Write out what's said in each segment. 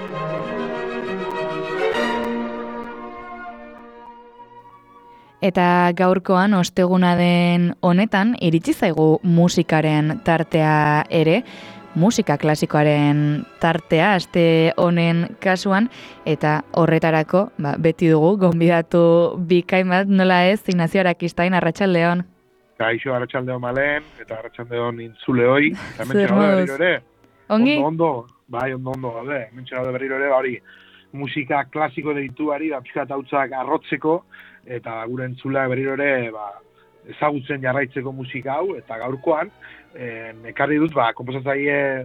Eta gaurkoan osteguna den honetan iritsi zaigu musikaren tartea ere, musika klasikoaren tartea aste honen kasuan, eta horretarako beti dugu gonbidatu bikain bat, nola ez, Ignacio Arakistain, arratsaldeon. Kaixo, arratsaldeon Malen, eta arratsaldeon intzuleoi, eta hementxe Zer gaude moduz? berriro ere. Ongi? Ondo, gaude, hementxe gaude berriro ere, hori musika klasiko deituari, pixkat hautzak arrotzeko, eta gure entzulea berriro ere ezagutzen jarraitzeko musika hau, eta gaurkoan, ekarri dut, konposatzaile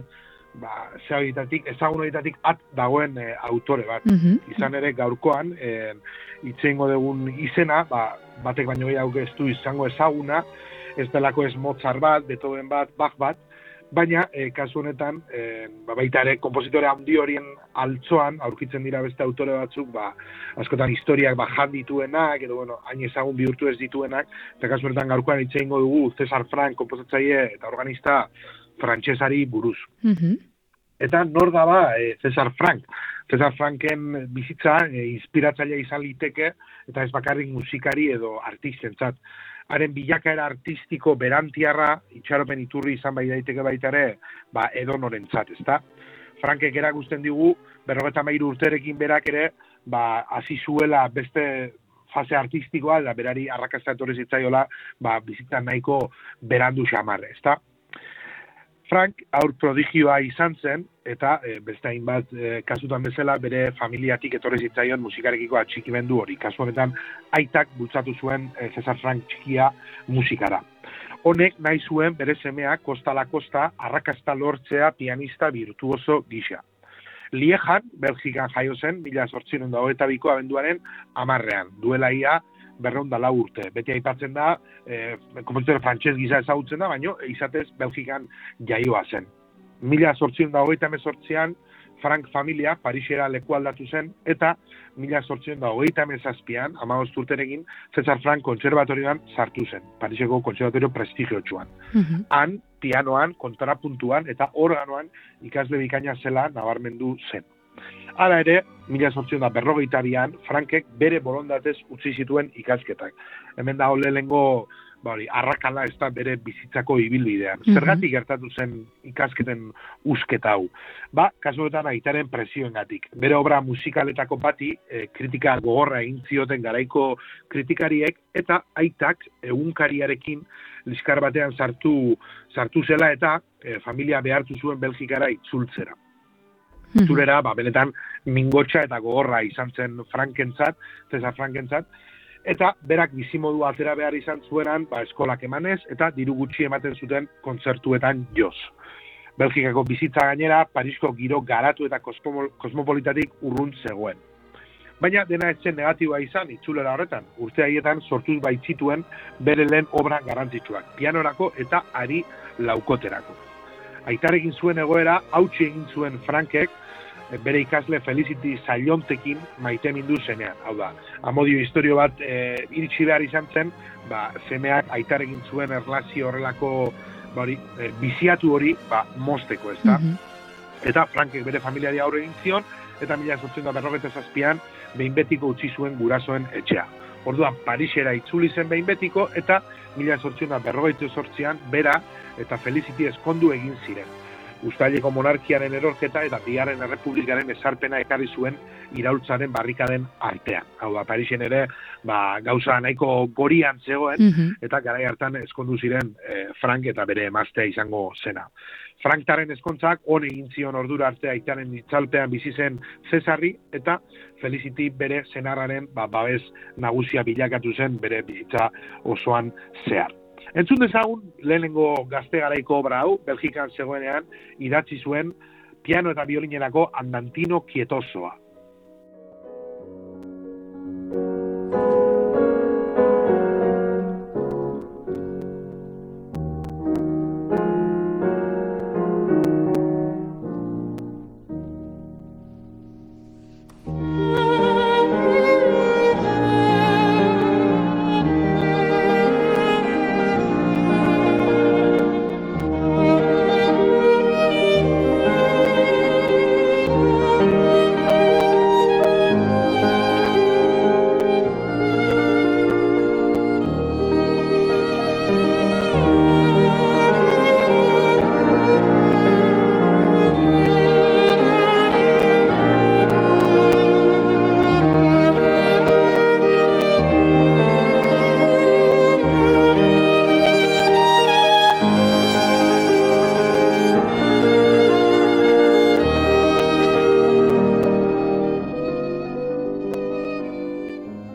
ezagun horietatik at dagoen autore bat. Izan ere gaurkoan, itxeingo dugun izena, batek baino gehiago ez du izango ezaguna, ez delako ez Mozart bat, Beethoven bat, Bach bat, baina kasu honetan, baita ere, konpositore handi horien altzoan, aurkitzen dira beste autore batzuk, askotan historiak jan dituenak, edo, hain ezagun bihurtu ez dituenak, eta kasu honetan gaurkoan itxeingo dugu César Franck, konposatzaile eta organista frantsesari buruz. Eta nor da César Franck? César Francken bizitza inspiratzailea izan liteke, eta ez bakarrik musikari edo artistentzat. Haren bilakaera artistiko berantiarra, itxaropen iturri izan bai daiteke baita ere, edonorentzat, ezta? Frankek erakusten digu, 53 urterekin berak ere, hasi zuela beste fase artistikoa, da berari arrakasta etorri zitzaiola, bizitza nahiko berandu xamarre, ezta? Frank haur prodigioa izan zen, eta beste hainbat kasutan bezala bere familiatik etorri zitzaion musikarekiko atxikimendu hori. Kasu honetan, aitak bultzatu zuen César Franck txikia musikara. Honek nahi zuen bere semea kosta kosta arrakasta lortzea pianista virtuoso gisa. Liejan, Belgikan jaio zen, 1822ko abenduaren 10ean, duela ia 204 urte. Beti aipatzen da, konpositore frantses gisa ezagutzen da, baina izatez Belgikan jaioa zen. 1828an Franck familia Parisera leku aldatu zen, eta 1837an, 15 urterekin, César Franck kontserbatorioan sartu zen, Pariseko kontserbatorio prestigiotsuan. Han, pianoan, kontrapuntuan eta organoan ikasle bikaina zela nabarmendu zen. Hala ere, 1852an, Frankek bere borondatez utzi zituen ikasketak. Hemen dago lehenengo arrakala ez da bere bizitzako ibilbidean. Zergatik gertatu zen ikasketen usketa hau? Kasuetan aitaren presioengatik. Bere obra musikaletako bati kritika gogorra egin zioten garaiko kritikariek, eta aitak egunkariarekin liskar batean sartu zela eta familia behartu zuen Belgikara itzultzera. Itzulera, benetan mingotxa eta gogorra izan zen Frankentzat, César Frankentzat, eta berak bizimodu atera behar izan zuenan eskolak emanez eta diru gutxi ematen zuten kontzertuetan joz. Belgikako bizitza gainera Parisko giro garatu eta kosmopolitatik urrun zegoen. Baina dena ez zen negatiboa izan itzulera horretan, urte haietan sortuz baitzituen bere lehen obra garrantzitsuak, pianorako eta ari laukoterako. Aitarekin zuen egoera hautsi egin zuen Frankek, bere ikasle Felicity Saillontekin maitemindu zenean. Hau da, amodio historio bat iritsi behar izan zen, semeak aitarekin zuen erlazio horrelako biziatu hori mozteko, ez da? Eta Frankek bere familiari aurre egin zion, eta 1857an behin betiko utzi zuen gurasoen etxea. Orduan, Parisera itzuli zen behin betiko, eta 1858an bera eta Felicity ezkondu egin ziren. Uztaileko monarkiaren erorketa eta Bigarren Errepublikaren ezarpena ekarri zuen iraultzaren barrikaden artean. Hau da, Parisen ere gauza nahiko gorian zegoen, eta garai hartan ezkondu ziren Frank eta bere emaztea izango zena. Franktaren ezkontzak hon egin zion ordura arte aitaren itzalpean bizi zen Cesarri, eta Felicity bere senarraren babes nagusia bilakatu zen bere bizitza osoan zehar. Entzun dezagun, lehenengo gazte garaiko obra hau, Belgikan zegoenean, idatzi zuen piano eta biolinerako Andantino Quietosoa.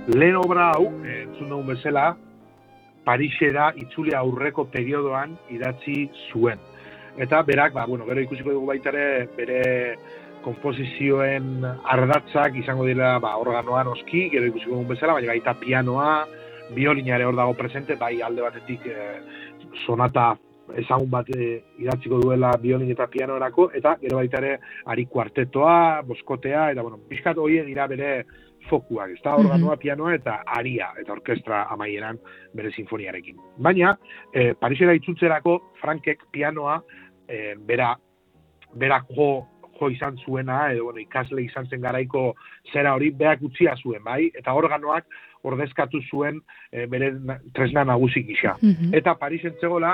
Lehen obra hau, entzun dugun bezala, Parisera itzuli aurreko periodoan idatzi zuen. Eta berak, gero ikusiko dugu baita ere, bere konposizioen ardatzak izango dira organoan oski, gero ikusiko dugun bezala, baina baita pianoa, biolina ere hor dago presente, bai alde batetik sonata ezagun bat idatziko duela biolin eta pianorako, eta gero baita ere ari kuartetoa, boskotea, eta pixkat horien dira bere fokuak, ez da, organoa, pianoa eta aria, eta orkestra amaieran bere sinfoniarekin. Baina, Parisera itzultzerako Frankek pianoa berak jo izan zuena, edo ikasle izan zen garaiko zera hori berak utzia zuen, bai? Eta organoak ordezkatu zuen bere tresna nagusi gisa. Eta Parisen zegoela,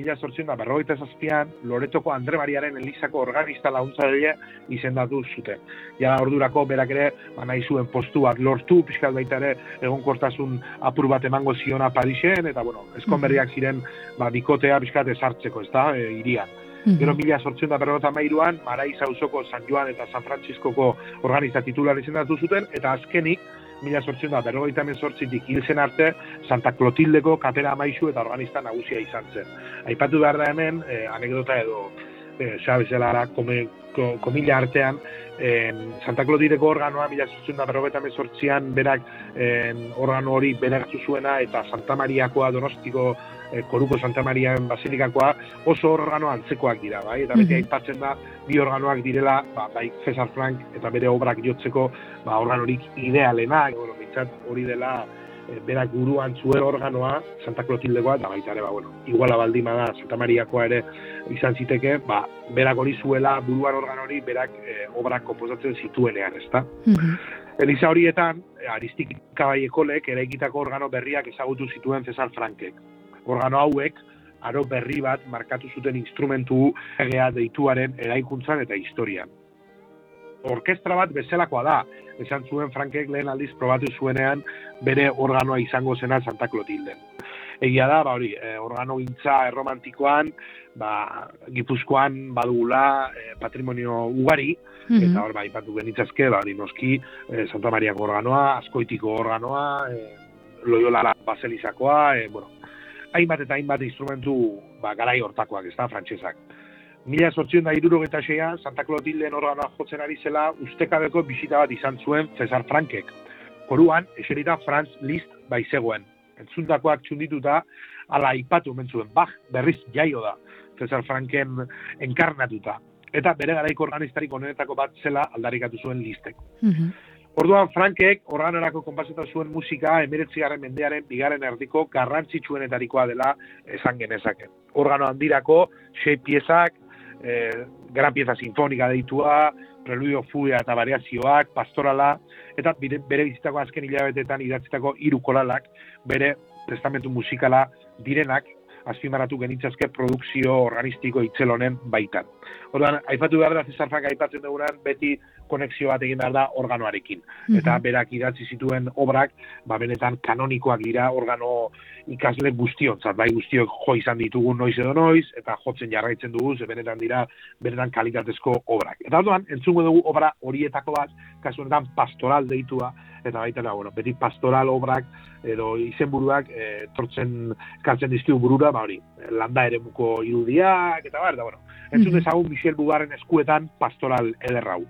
1857an, Loretoko Andre Mariaren Elizako organista laguntzaile izendatu zuten. Ja ordurako berak ere nahi zuen postuak lortu, pixkat baita ere egonkortasun apur bat emango ziona Parisen, eta eskonberriak ziren bikotea pixkat ezartzeko, ez da, hirian. Gero 1853an, Maraiz auzoko San Joan eta San Frantziskoko organista titular izendatu zuten, eta azkenik, 1858tik hil zen arte, Santa Clotildeko kapera amaizu eta organista nagusia izan zen. Aipatu behar da hemen, anekdota edo, xabezelara, komila artean, Santa Clotildeko organoa 1858an berak organo hori beraktu zuena, eta Santa Mariakoa, Donostiko Koruko Santa Marian Basilikakoa oso organo antzekoak dira, bai? Eta beti aipatzen da, bi organoak direla, bai César Franck eta bere obrak jotzeko organorik idealena, bintzat hori dela berak buruan zuen organoa, Santa Clotildekoa, eta baita ere, iguala baldima da, Santa Mariakoa ere izan ziteke, berak hori zuela buruan organo hori, berak obrak komposatzen zituenean, ezta? Eliza horietan, Aristik Kabaiekolek eraikitako organo berriak ezagutu zituen César Frankek. Organo hauek, aro berri bat markatu zuten instrumentu egea deituaren eraikuntzan eta historian. Orkestra bat bezalakoa da, esan zuen Frankek lehen aldiz probatu zuenean bere organoa izango zena Santa Clotilden. Egia da, organo gintza erromantikoan, Gipuzkoan badugula patrimonio ugari, eta hor ipatu benitzazke, noski Santa Mariako organoa, Azkoitiko organoa, Loyola Baselizakoa, hainbat eta hainbat instrumentu garai hortakoak, ez da, frantsesak. 1876an, Santa Clotilden organoa jotzen ari zela, ustekabeko bisita bat izan zuen César Frankek. Koruan, eserita Franz Liszt baizegoen. Entzundakoak txundituta, ala aipatu mentzuen, berriz jaio da, César Franken enkarnatuta. Eta bere garaiko organistarik onenetako bat zela aldarikatu zuen Lisztek. Orduan, Frankek organorako konpasatu zuen musika 19. mendearen bigarren erdiko garrantzitsuenetarikoa dela esan genezake. Organo handirako, 6 piezak, gran pieza sinfonika deitua, preludio, fuga eta variazioak, pastorala, eta bere bizitako azken hilabetetan idatzitako 3 koralak, bere testamentu musikala direnak, azpimarratu genitzazke produkzio organistiko itzel honen baitan. Orduan, aipatu behar da, César Frank aipatzen dugunan, beti konexio bat egin behar da organoarekin. Eta berak idatzi zituen obrak, benetan kanonikoak dira organo ikasle guztiontzat, bai guztiok jo izan ditugu noiz edo noiz, eta jotzen jarraitzen dugu, benetan dira, benetan kalitatezko obrak. Eta orduan, entzungo dugu obra horietako bat, kasu honetan pastoral deitua, eta baita da, beti pastoral obrak edo izenburuak ekartzen dizkigu burura, landa eremuko irudiak, eta entzun dezagun Michel Bugarren eskuetan pastoral ederrau.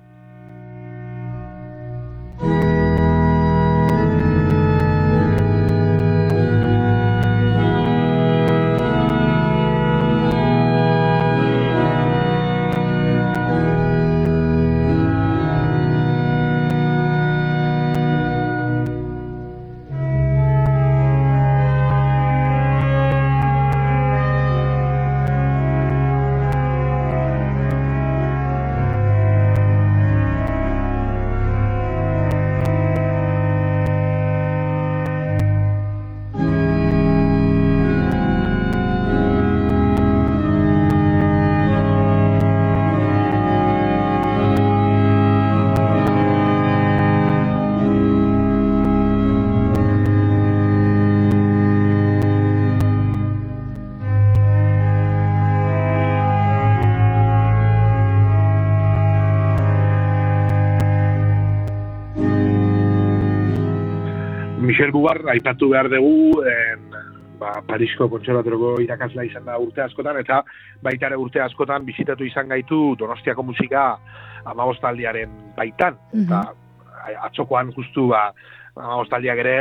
Michel Bubar, aipatu behar dugu, Parisko Kontserbatorioko irakaslea izan da urte askotan, eta baita ere urte askotan bizitatu izan gaitu Donostiako musika 15 aldiaren baitan. Eta atzokoan justu 15 aldiak ere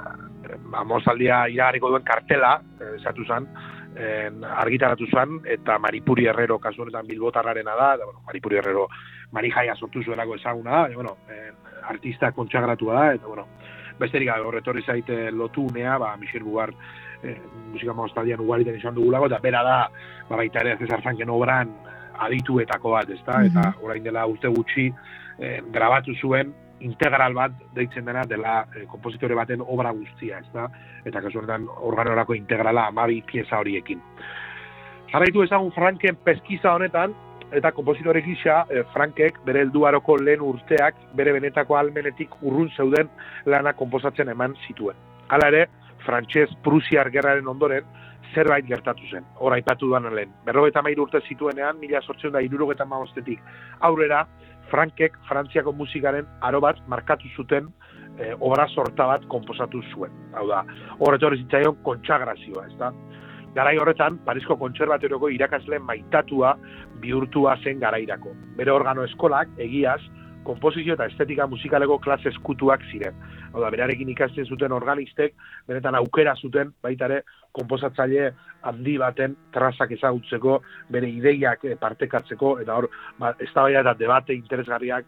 15 aldia iragarriko duen kartela, esatu zen, argitaratu zen, eta Maripuri Herrero kasu honetan bilbotarrarena da, eta Maripuri Herrero Marijaia sortu zuelako ezaguna da, artista kontsagratua da, eta besterik gabe horretorri zaite lotu unea, Michel Bubar musika 15 aldian ugariten izan dugulako, eta bera da, baita ere Cesar Franken obran adituetako bat, ezta? Eta orain dela urte gutxi grabatu zuen integral bat deitzen dela konpositore baten obra guztia, ezta? Eta kasu honetan organorako integrala 12 pieza horiekin. Jarraitu ezagun Franken peskiza honetan, eta konpositore gisa Frankek bere helduaroko lehen urteak bere benetako ahalmenetik urrun zeuden lana konposatzen eman zituen. Hala ere, Frantses-Prusiar gerraren ondoren zerbait gertatu zen. Hor aipatu duan lehen. 53 urte zituenean, 1875-tik aurrera, Frankek Frantziako musikaren aro bat markatu zuten obra sorta bat konposatu zuen. Hau da, horretorri zitzaion kontsagrazioa, ezta? Garai horretan, Parisko Kontserbatorioko irakasle maitatua bihurtua zen garairako. Bere organo eskolak, egiaz, konposizio eta estetika musikaleko klase eskutuak ziren. Hau da, berarekin ikasten zuten organistek, benetan aukera zuten, baita ere, konposatzaile handi baten trazak ezagutzeko, bere ideiak partekatzeko, eta hor, eztabaida eta debate interesgarriak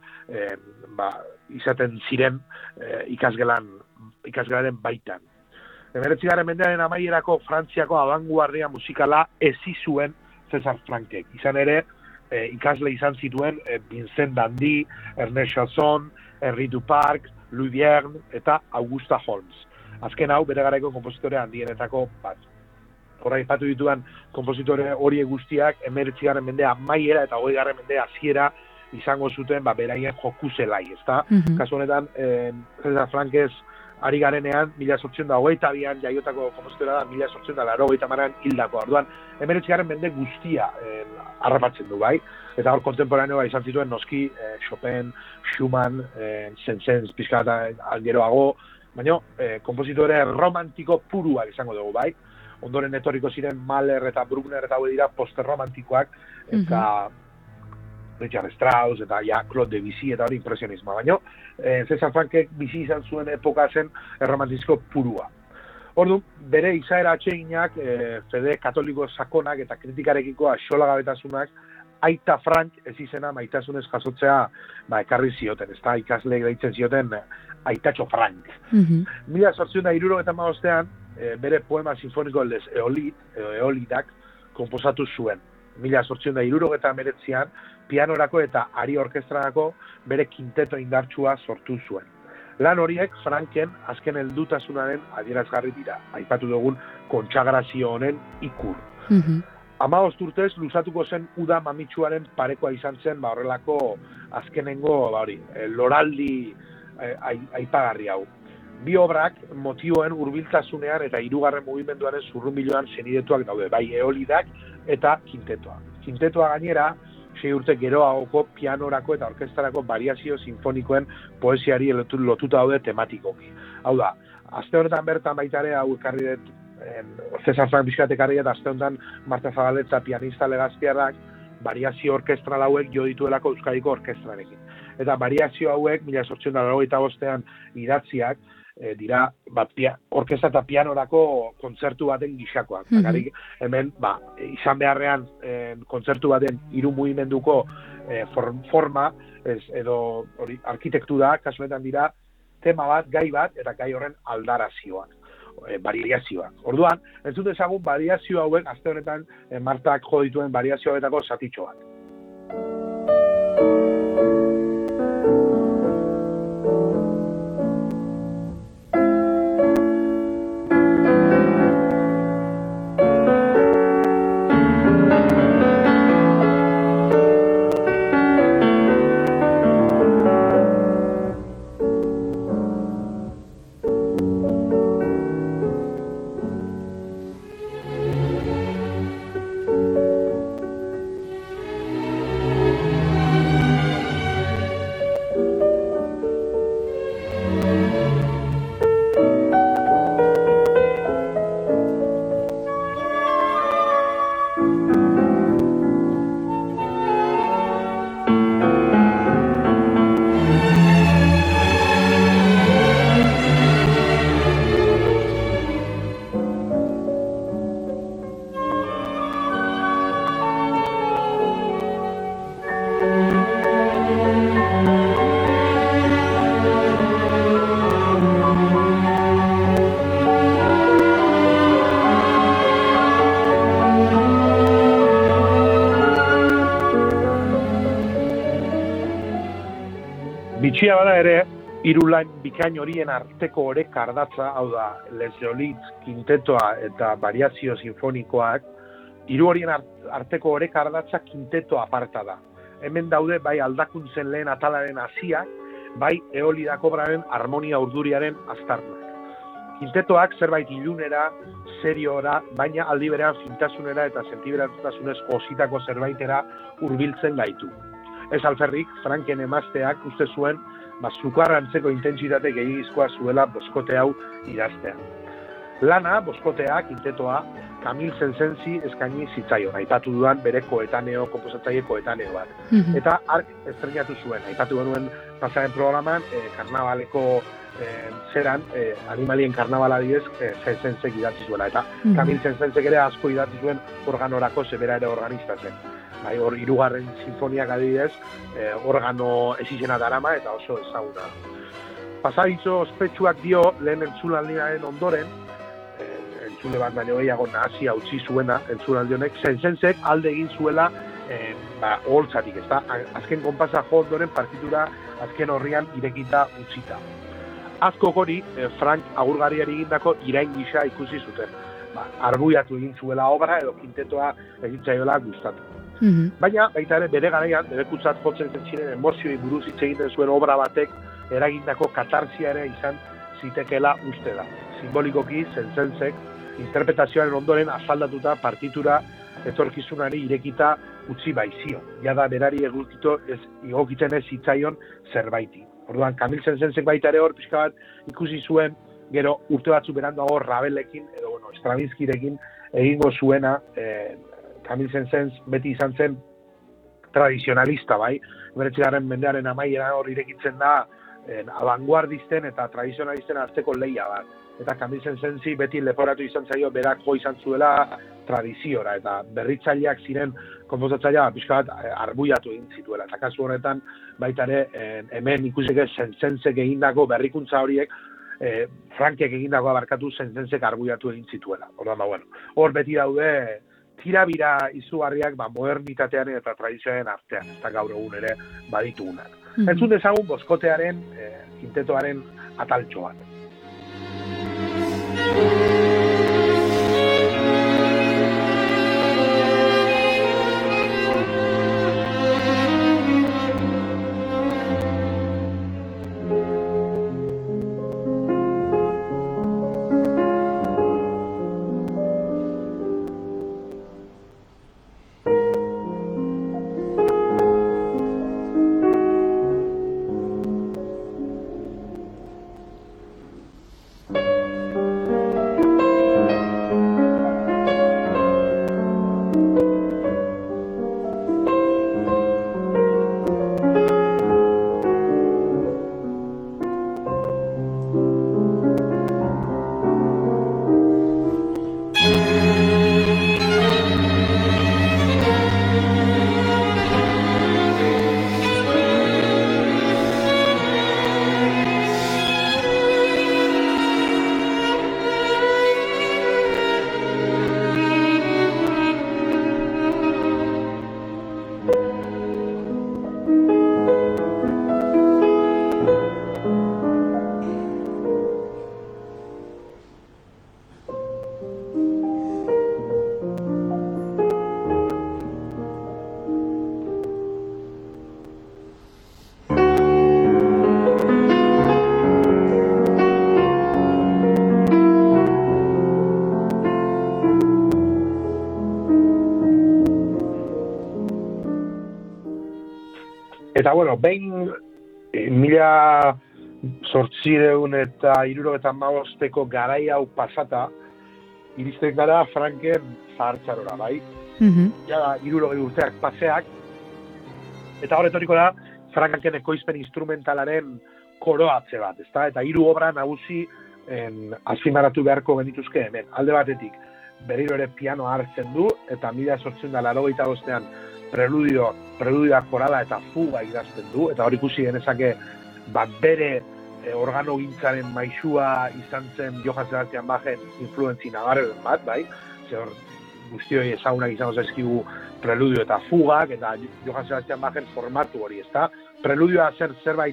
izaten ziren ikasgelaren baitan. 19. mendearen amaierako Frantziako abanguardia musikala ezi zuen Cesar Frankek. Izan ere, ikasle izan zituen Vincent Dandy, Ernest Chausson, Henri Duparc, Louis Vierne eta Augusta Holmes. Azken hau, bere garaiko konpositore handienetako bat. Horra aipatu dituan konpositore horiek guztiak 19. mendea amaiera eta 20. mendea hasiera izango zuten beraien joku zelai, ezta? Kasu honetan, Cesar Frankez ari garenean, 1822an jaiotako kompositorea da, 1880an hildako. Orduan, 19. mende guztia harrapatzen du, bai? Eta hor kontemporaneoa izan zituen noski Chopin, Schumann, Saint-Saëns, pixka eta geroago, baina kompositore romantiko puruak izango dugu, bai? Ondoren etorriko ziren Mahler eta Bruckner eta hau dira posterromantzikoak, eta Richard Strauss eta Claude Debussy eta hori impresionismoa. Baina Cesar Frankek bizi izan zuen epoka zen erromantizko purua. Orduan, bere izaera atseginak, fede katoliko sakonak eta kritikarekiko axolagabetasunak, Aita Frank ez izena maitasunez jasotzea ekarri zioten, ez da ikasleek deitzen zioten Aitatxo Frank. 1875an bere poema sinfoniko Les Eolidak konposatu zuen. 1879an pianorako eta ari orkestrarako bere kinteto indartsua sortu zuen. Lan horiek Franken azken heldutasunaren adierazgarri dira, aipatu dugun kontsagrazio honen ikur. 15 urtez luzatuko zen uda mamitsuaren parekoa izan zen horrelako azkenengo loraldi aipagarri hau. Bi obrak motioen hurbiltasunean eta hirugarren mugimenduaren zurrunbiloan senidetuak daude, bai eolidak eta kintetoa. Kintetoa gainera, 6 urte geroagoko pianorako eta orkestrarako variazio sinfonikoen poesiari lotuta daude tematikoki. Hau da, aste honetan bertan baita ere hau ekarri dut Cesar Frank bizkat ekarri eta aste honetan Marta Zabaletza pianista legazpiarrak variazio orkestral hauek jo dituelako Euskadiko orkestrarekin. Eta variazio hauek 1885an idatziak dira orkestra eta pianorako kontzertu baten gixakoak. Hemen izan beharrean kontzertu baten 3 mugimenduko forma edo arkitektura kasuetan dira tema bat, gai bat eta gai horren aldarazioak. Variazioak. Orduan, entzut ezagun variazio hauek, aste honetan Martak jo dituen variazio hauetako zatitxo bat. Bitxia bada ere, hiru lain bikain horien arteko oreka ardatza, hau da, Les Jolies kintetoa eta variazio sinfonikoak, hiru horien arteko oreka ardatza kinteto aparta da. Hemen daude bai aldakuntzen lehen atalaren hasiak, bai Eolida kobraren harmonia urduriaren aztarnak. Kintetoak zerbait ilunera, seriora, baina aldi berean fintasunera eta sentiberatasunez ositako zerbaitera hurbiltzen gaitu. Ez alferrik, Franken emazteak uste zuen, sukarrantzeko intentsitate gehiagizkoa zuela boskote hau idaztea. Lana, boskotea, kintetoa, Camille Saint-Saënsi eskaini zitzaion, aipatu dudan bere konposatzaile koetaneo bat. Eta ark estrenatu zuen, aipatu genuen pasaren programan, karnabaleko zeran, animalien karnabala didez, Saint-Saënsek idatzi zuela. Eta Camille Saint-Saënsek ere asko idatzi zuen organorako zebera ere organista zen. Bai, hor, hirugarren sinfoniak adibidez, organo ezizena darama eta oso ezaguna. Pasabitzo ospetsuak dio lehen entzulaldiaren ondoren, entzule bat baino gehiago nahasia utzi zuena entzulaldi honek, Saint-Saënsek alde egin zuela oholtzatik, ezta? Azken konpasa jo ondoren partitura azken horrian irekita utzita. Azkok hori, Frank agurgariari egindako irain gisa ikusi zuten. Arbuiatu egin zuela obra edo kintetoa egintzaioela gustatu. Baina, baita ere, bere garaian, debekutzat jotzen ziren emozioi buruz hitz egiten zuen obra batek eragindako katarsia ere izan zitekeela uste da. Simbolikoki, Saint-Saënsek, interpretazioaren ondoren asaldatuta partitura etorkizunari irekita utzi baizio. Jada berari egokitzen ez zitzaion zerbaiti. Orduan, Camille Saint-Saënsek baita ere hor pixka bat ikusi zuen, gero urte batzu beranduago Rabelekin, edo Stravinskirekin egingo zuena, Camille Saint-Saëns beti izan zen tradizionalista, bai? 19. mendearen amaiera hor irekitzen da abanguardisten eta tradizionalisten arteko lehia bat. Eta Camille Saint-Saënsi beti leporatu izan zaio berak jo izan zuela tradiziora eta berritzaileak ziren konposatzailea pixka bat arbuiatu egin zituela. Eta kasu honetan baita ere hemen ikusike Saint-Saënsek egindako berrikuntza horiek Frankek egindako abarkatu Saint-Saënsek arbuiatu egin zituela. Orduan, hor beti daude tirabira izugarriak modernitatearen eta tradizioaren artean, eta gaur egun ere baditugunak. Entzun dezagun boskotearen, kintetoaren ataltxo bat. Eta, behin 1875 garai hau pasata, iristen gara Franken zahartzarora, bai? Ja, 60 urteak paseak, eta hor etoriko da, Franken ekoizpen instrumentalaren koroatze bat, ezta? Eta 3 obra nagusi azpimarratu beharko genituzke hemen. Alde batetik, berriro ere pianoa hartzen du, eta 1885ean preludioa korala eta fuga idazten du, eta hor ikusi genezake bere organogintzaren maisua izan zen Johann Sebastian Bachen influentzi nabarren bat, bai? Zer guztioi ezagunak izango zaizkigu preludio eta fugak, eta Johann Sebastian Bachen formatu hori, ezta? Preludioa zerbait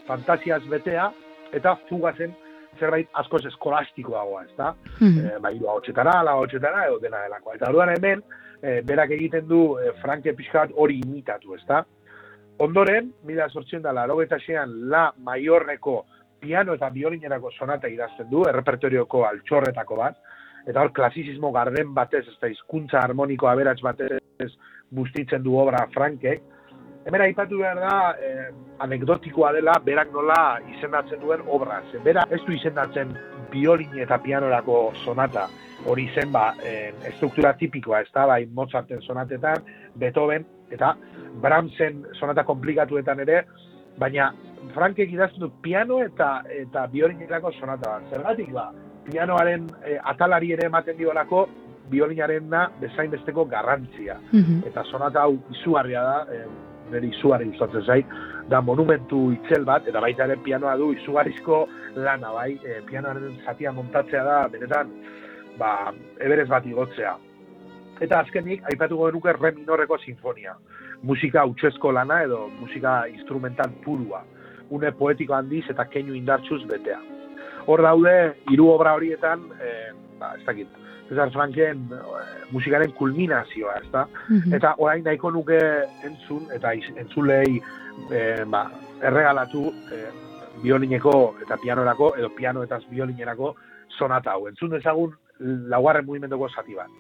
fantasiaz betea, eta fugazen zerbait askoz eskolastikoagoa, ezta? Bai, hotxetara, edo dena delakoa. Eta orduan hemen, berak egiten du Franke pixka bat hori imitatu, ezta? Ondoren, 1886an La Maiorreko piano eta biolinerako sonata idazten du, errepertorioko altxorretako bat, eta hor klasizismo garden batez, ez da hizkuntza harmoniko aberats batez bustitzen du obra Frankek. Hemen aipatu behar da, anekdotikoa dela, berak nola izendatzen duen obra. Bera ez du izendatzen biolin eta pianorako sonata, hori zen estruktura tipikoa, ez da, bai Mozarten sonatetan, Beethoven, eta Brahmsen sonata komplikatuetan ere, baina Frankek idazten du piano eta biolinerako sonata bat. Zergatik pianoaren atalari ere ematen diolako, biolinarena bezain besteko garrantzia. Eta sonata hau izugarria da, nire izugarri gustatzen zait, da monumentu itzel bat, eta baita ere pianoa du izugarrizko lana, bai, pianoaren zatia montatzea da, benetan, eberez bat igotzea. Eta azkenik, aipatuko genuke re minorreko sinfonia. Musika hutsesko lana edo musika instrumental purua. Une poetiko handiz eta keinu indartsuz betea. Hor daude, 3 obra horietan, ez dakit, César Franken musikaren kulminazioa, ez da? Eta orain nahiko nuke entzun, eta entzulei erregalatu biolineko eta pianorako, edo piano eta biolinerako sonata hau. Entzun dezagun laugarren mugimenduko zati bat.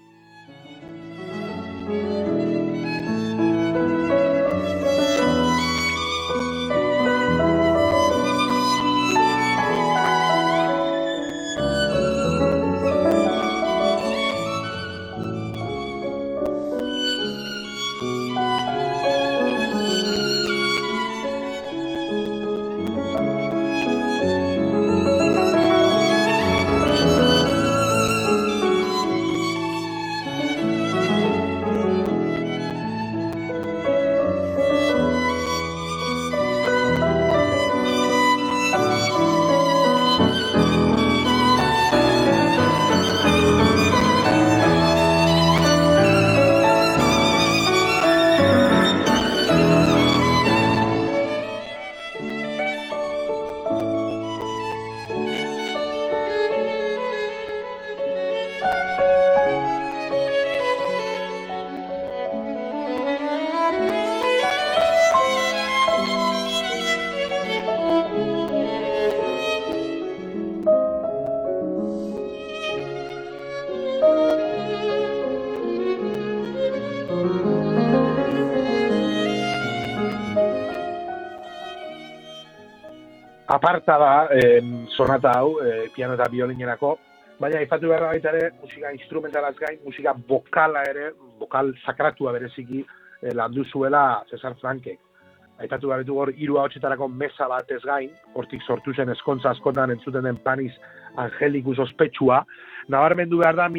Aparta da sonata hau, piano eta biolinerako, baina aipatu behar baita ere, musika instrumentalaz gain, musika bokala ere, bokal sakratua bereziki landu zuela César Frankek. Aipatu behar ditu hor, 3 ahotsetarako meza batez gain, hortik sortu zen eskontza askotan entzuten den Panis Angelikus ospetsua, nabarmendu behar da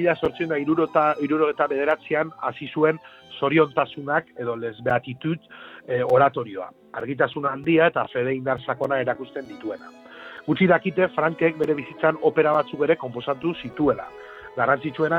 1879an hasi zuen zoriontasunak edo les beatitud oratorioa. Argitasun handia eta fede indar sakona erakusten dituena. Gutxi dakite Frankek bere bizitzan opera batzuk ere konposatu zituela. Garrantzitsuena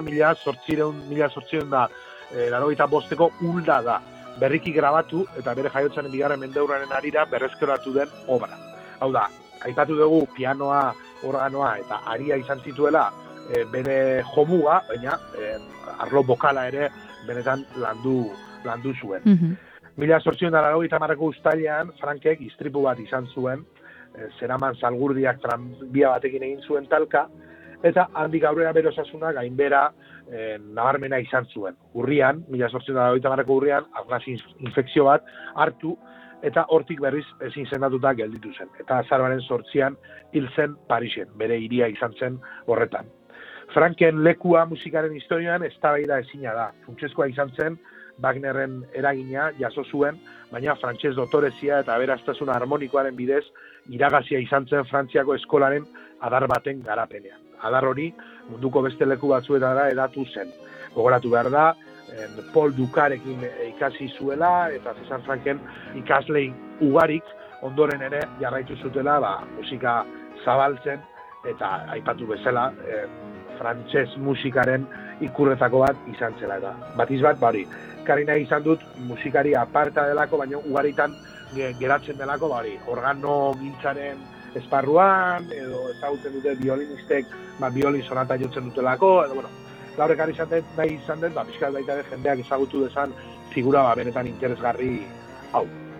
1885ko Ulda da. Berriki grabatu eta bere jaiotzaren 2. mendeurraren harira berreskuratu den obra. Hau da, aipatu dugu pianoa, organoa eta aria izan zituela bere jomuga, baina arlo bokala ere benetan landu zuen. 1880ko uztailean Frankek istripu bat izan zuen, zeraman Zalgurdiak tranbia batekin egin zuen talka, eta handik aurrera bere osasuna gainbera nabarmena izan zuen. Urrian, 1880ko urrian, arnas infekzio bat hartu, eta hortik berriz ezin sendatuta gelditu zen. Eta azaroaren 8an hil zen Parisen, bere hiria izan zen horretan. Franken lekua musikaren historian eztabaida ezina da. Funtsezkoa izan zen, Wagnerren eragina jaso zuen, baina frantses dotorezia eta aberastasuna harmonikoaren bidez iragazia izan zen Frantziako eskolaren adar baten garapenean. Adar hori munduko beste leku batzuetara hedatu zen. Gogoratu behar da, Paul Ducarekin ikasi zuela eta César Franken ikaslei ugarik ondoren ere jarraitu zutela musika zabaltzen eta aipatu bezala frantses musikaren ikurretako bat izan zela. Eta batiz bat, eskarri nahi izan dut musikari aparta delako, baina ugaritan geratzen delako, organo gintzaren esparruan, edo ezagutzen dute violinistek, violin sonata jotzen dutelako, edo, gaur ekarri nahi izan dut, pixkat baita ere jendeak ezagutu dezan figura benetan interesgarri hau.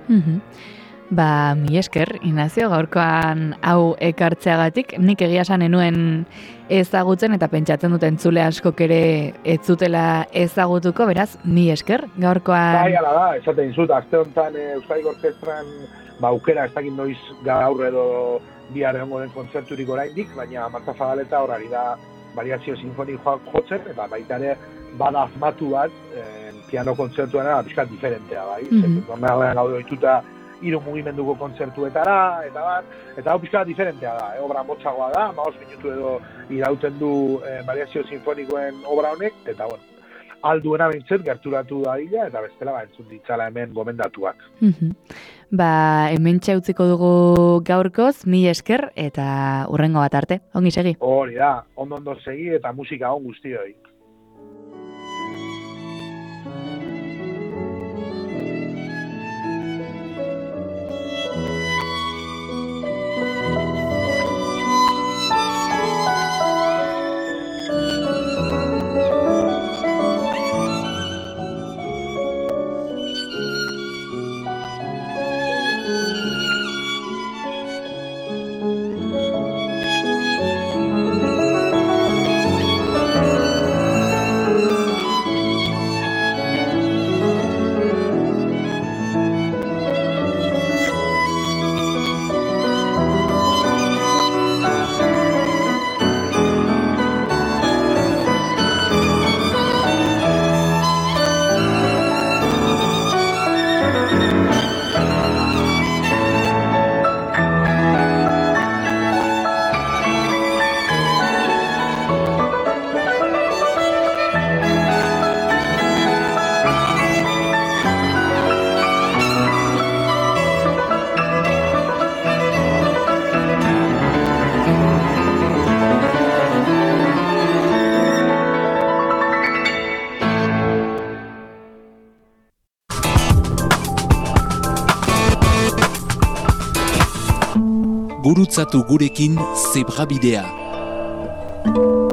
Mi esker, Ignacio, gaurkoan hau ekartzeagatik, nik egia esan enuen ezagutzen eta pentsatzen dut entzule askok ere ez zutela ezagutuko, beraz, mi esker, gaurkoan... Bai, ala da, esaten zut, aste honetan Euskadiko Orkestran aukera ez dakit noiz gaur edo bihar egongo den kontzerturik oraindik, baina Marta Zabaleta horari da variazio sinfonikoak jotzen, eta baita ere bada asmatu bat piano kontzertuan pixkat diferentea, bai? Normalean gaude ohituta 3 mugimenduko kontzertuetara, eta hau pixkat diferentea da, obra motzagoa da, 15 minutu edo irauten du variazio sinfonikoen obra honek, eta alduena bintzet gerturatu da dila, eta bestela entzun ditzala hemen gomendatuak. Hemen txautziko dugu gaurkoz, mi esker, eta hurrengo bat arte. Ongi segi? Hori da, ondo segi eta musika on guztioi. Gurutzatu gurekin Zebrabidea.